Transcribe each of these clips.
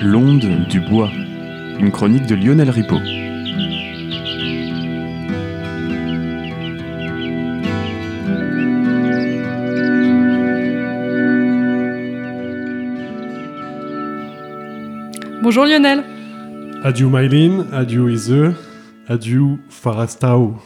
L'onde du bois, une chronique de Lionel Ripaud. Bonjour Lionel. Adieu Mylène, adieu Ise, adieu Farastao.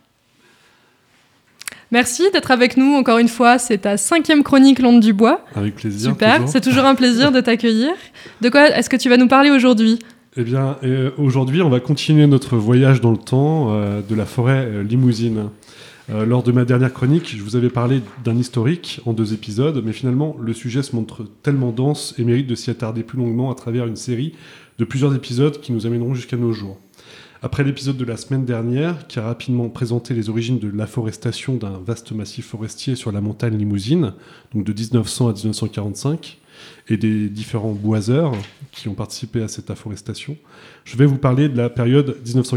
Merci d'être avec nous encore une fois. C'est ta 5e chronique L'onde du bois. Avec plaisir. Super, toujours. C'est toujours un plaisir de t'accueillir. De quoi est-ce que tu vas nous parler aujourd'hui ? Eh bien, aujourd'hui, on va continuer notre voyage dans le temps de la forêt limousine. Lors de ma dernière chronique, je vous avais parlé d'un historique en 2 épisodes, mais finalement, le sujet se montre tellement dense et mérite de s'y attarder plus longuement à travers une série de plusieurs épisodes qui nous amèneront jusqu'à nos jours. Après l'épisode de la semaine dernière, qui a rapidement présenté les origines de l'afforestation d'un vaste massif forestier sur la montagne limousine, donc de 1900 à 1945, et des différents boiseurs qui ont participé à cette afforestation, je vais vous parler de la période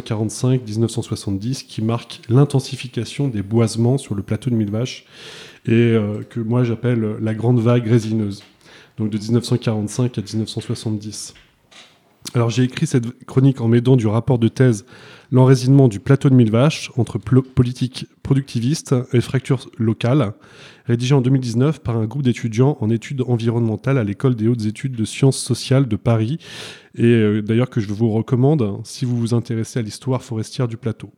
1945-1970 qui marque l'intensification des boisements sur le plateau de Millevaches et que moi j'appelle la grande vague résineuse, donc de 1945 à 1970. Alors j'ai écrit cette chronique en m'aidant du rapport de thèse L'enraisinement du plateau de Millevaches entre politique productiviste et fractures locales, rédigé en 2019 par un groupe d'étudiants en études environnementales à l'École des hautes études de sciences sociales de Paris, et d'ailleurs que je vous recommande si vous vous intéressez à l'histoire forestière du plateau.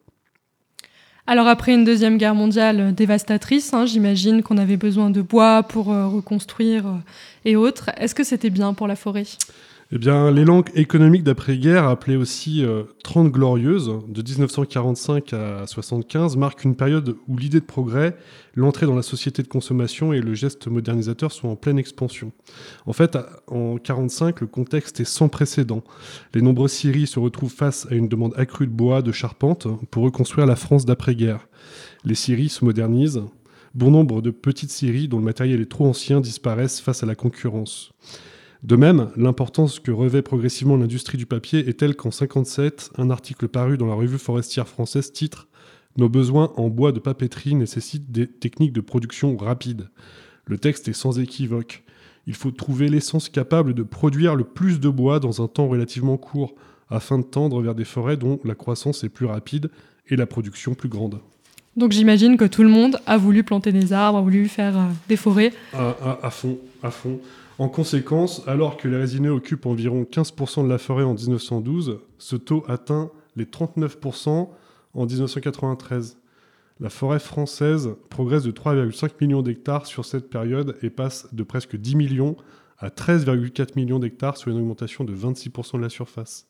Alors après une deuxième guerre mondiale dévastatrice, j'imagine qu'on avait besoin de bois pour reconstruire et autres. Est-ce que c'était bien pour la forêt ? Eh bien, l'élan économique d'après-guerre, appelé aussi 30 glorieuses, de 1945 à 1975, marque une période où l'idée de progrès, l'entrée dans la société de consommation et le geste modernisateur sont en pleine expansion. En fait, en 1945, le contexte est sans précédent. Les nombreuses scieries se retrouvent face à une demande accrue de bois, de charpente, pour reconstruire la France d'après-guerre. Les scieries se modernisent. Bon nombre de petites scieries dont le matériel est trop ancien disparaissent face à la concurrence. De même, l'importance que revêt progressivement l'industrie du papier est telle qu'en 1957, un article paru dans la revue forestière française titre « Nos besoins en bois de papeterie nécessitent des techniques de production rapides ». Le texte est sans équivoque. Il faut trouver l'essence capable de produire le plus de bois dans un temps relativement court, afin de tendre vers des forêts dont la croissance est plus rapide et la production plus grande. Donc j'imagine que tout le monde a voulu planter des arbres, a voulu faire des forêts. À fond. En conséquence, alors que les résineux occupent environ 15% de la forêt en 1912, ce taux atteint les 39% en 1993. La forêt française progresse de 3,5 millions d'hectares sur cette période et passe de presque 10 millions à 13,4 millions d'hectares, soit une augmentation de 26% de la surface.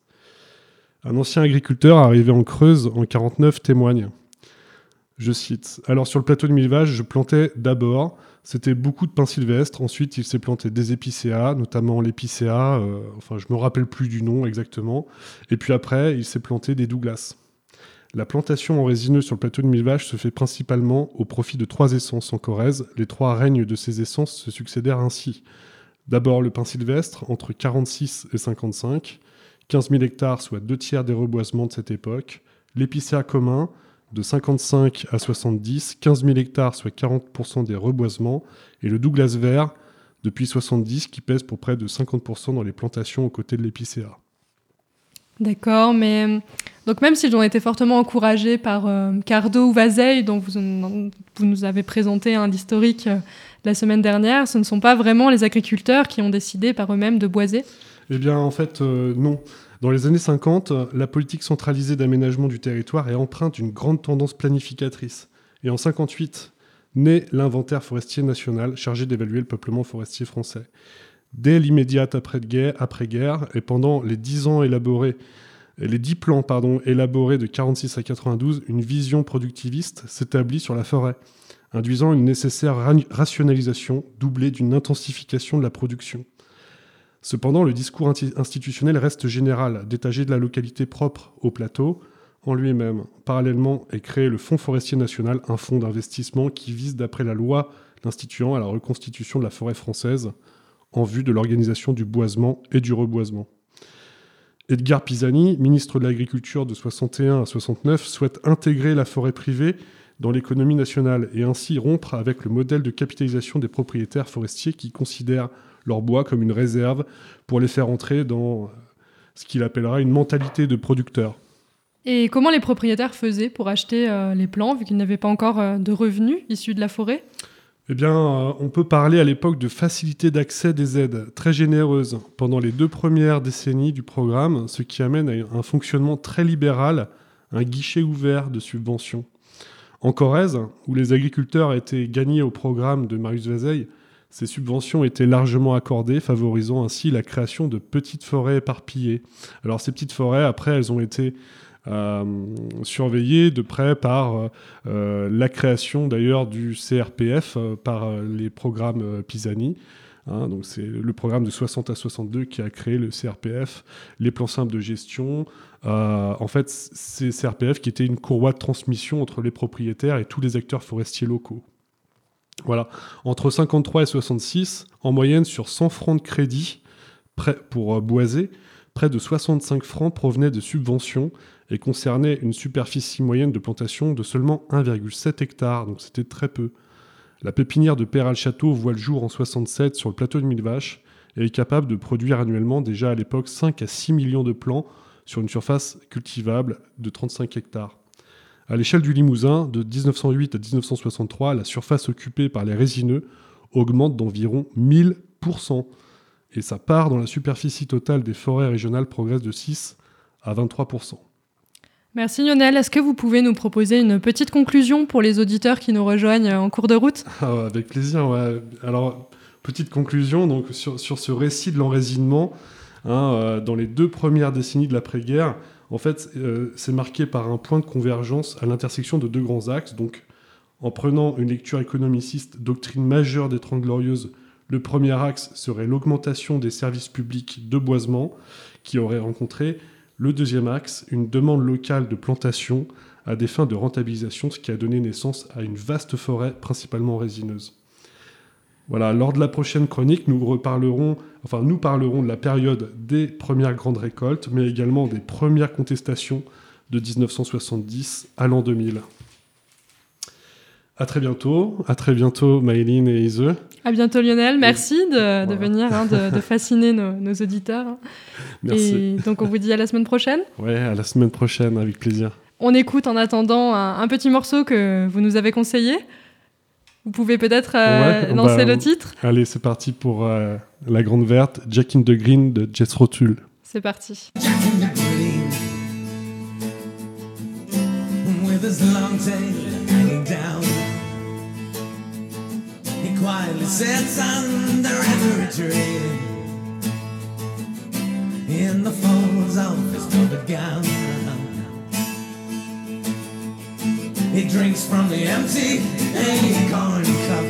Un ancien agriculteur arrivé en Creuse en 1949 témoigne. Je cite « Alors sur le plateau de Millevaches, je plantais d'abord, c'était beaucoup de pins sylvestres, ensuite il s'est planté des épicéas, notamment l'épicéa, je me rappelle plus du nom exactement, et puis après il s'est planté des douglas. La plantation en résineux sur le plateau de Millevaches se fait principalement au profit de 3 essences en Corrèze. Les 3 règnes de ces essences se succédèrent ainsi. D'abord le pin sylvestre, entre 46 et 55, 15 000 hectares, soit 2/3 des reboisements de cette époque, l'épicéa commun, de 55 à 70, 15 000 hectares, soit 40% des reboisements, et le Douglas vert, depuis 70, qui pèse pour près de 50% dans les plantations aux côtés de l'épicéa. D'accord, mais donc même s'ils ont été fortement encouragés par Cardo ou Vazeille, dont vous nous avez présenté l'historique la semaine dernière, ce ne sont pas vraiment les agriculteurs qui ont décidé par eux-mêmes de boiser ? Eh bien, en fait, non. Dans les années 50, la politique centralisée d'aménagement du territoire est empreinte d'une grande tendance planificatrice. Et en 1958, naît l'inventaire forestier national chargé d'évaluer le peuplement forestier français. Dès l'immédiate après-guerre, et pendant les 10 plans élaborés de 1946 à 1992, une vision productiviste s'établit sur la forêt, induisant une nécessaire rationalisation doublée d'une intensification de la production. Cependant, le discours institutionnel reste général, détaché de la localité propre au plateau en lui-même. Parallèlement est créé le Fonds forestier national, un fonds d'investissement qui vise, d'après la loi l'instituant, à la reconstitution de la forêt française en vue de l'organisation du boisement et du reboisement. Edgar Pisani, ministre de l'Agriculture de 61 à 69, souhaite intégrer la forêt privée dans l'économie nationale et ainsi rompre avec le modèle de capitalisation des propriétaires forestiers qui considèrent leur bois comme une réserve pour les faire entrer dans ce qu'il appellera une mentalité de producteur. Et comment les propriétaires faisaient pour acheter les plants, vu qu'ils n'avaient pas encore de revenus issus de la forêt ? Eh bien, on peut parler à l'époque de facilité d'accès des aides très généreuses pendant les 2 premières décennies du programme, ce qui amène à un fonctionnement très libéral, un guichet ouvert de subventions. En Corrèze, où les agriculteurs étaient gagnés au programme de Marius Vazeille, ces subventions étaient largement accordées, favorisant ainsi la création de petites forêts éparpillées. Alors ces petites forêts, après, elles ont été surveillées de près par la création d'ailleurs du CRPF par les programmes Pisani. Donc c'est le programme de 60 à 62 qui a créé le CRPF, les plans simples de gestion. En fait, c'est CRPF qui était une courroie de transmission entre les propriétaires et tous les acteurs forestiers locaux. Voilà. Entre 53 et 66, en moyenne sur 100 francs de crédit pour boiser, près de 65 francs provenaient de subventions et concernaient une superficie moyenne de plantation de seulement 1,7 hectares, donc c'était très peu. La pépinière de Péral-Château voit le jour en 67 sur le plateau de Millevaches et est capable de produire annuellement déjà à l'époque 5 à 6 millions de plants sur une surface cultivable de 35 hectares. À l'échelle du Limousin, de 1908 à 1963, la surface occupée par les résineux augmente d'environ 1000%. Et sa part dans la superficie totale des forêts régionales progresse de 6 à 23%. Merci Lionel. Est-ce que vous pouvez nous proposer une petite conclusion pour les auditeurs qui nous rejoignent en cours de route ? Avec plaisir, ouais. Alors, petite conclusion donc, sur ce récit de l'enraisinement, dans les 2 premières décennies de l'après-guerre, en fait, c'est marqué par un point de convergence à l'intersection de 2 grands axes. Donc, en prenant une lecture économiciste, doctrine majeure des 30 Glorieuses, le premier axe serait l'augmentation des services publics de boisement, qui aurait rencontré. Le deuxième axe, une demande locale de plantation à des fins de rentabilisation, ce qui a donné naissance à une vaste forêt, principalement résineuse. Voilà, lors de la prochaine chronique, nous parlerons de la période des premières grandes récoltes, mais également des premières contestations de 1970 à l'an 2000. À très bientôt Maëline et Ise. À bientôt Lionel, merci de venir, de fasciner nos auditeurs. Merci. Et donc on vous dit à la semaine prochaine. Ouais, à la semaine prochaine, avec plaisir. On écoute en attendant un petit morceau que vous nous avez conseillé. Vous pouvez peut-être lancer le titre. Allez, c'est parti pour La Grande Verte, Jack in the Green de Jethro Tull. C'est parti. Jack in the green, with his long tail hanging down, he quietly sits under every tree, in the folds of his velvet gown. He drinks from the empty acorn cup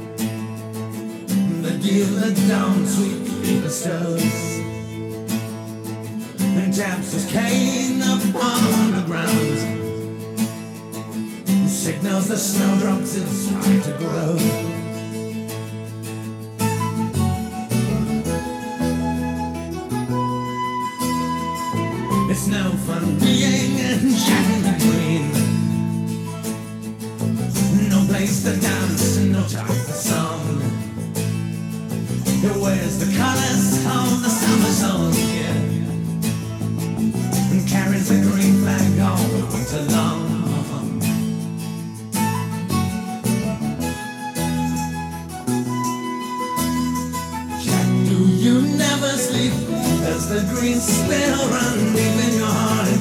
that give the dawn sweet bestows, and taps his cane upon the ground, signals the snowdrops it's time to grow. It's no fun being Jack in the Green, no place to dance, no time for song. He wears the colors of the summer song, yeah, and carries the green flag all winter long. Jack, do you never sleep as the green spell run deep in your heart?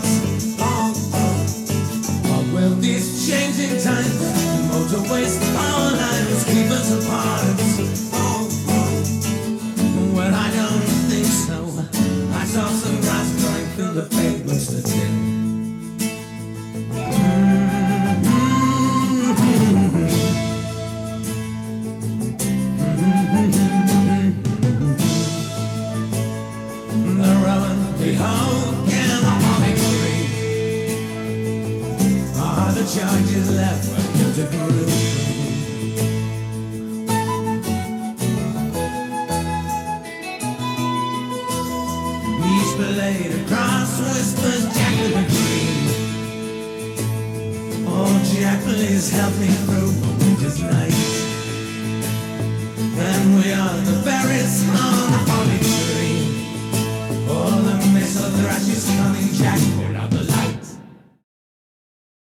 Or will these changing times, motorways, power lines keep us apart? Well, I don't think so. I saw some grass growing through the pavements today. The rowan, the oak, and the holly tree are the charges left to groove. Each blade across whispers Jack in the Green. Oh, Jack, please help me through this night. And we are the berries on the falling tree. Oh, the mist of the ashes coming, Jack. We're not the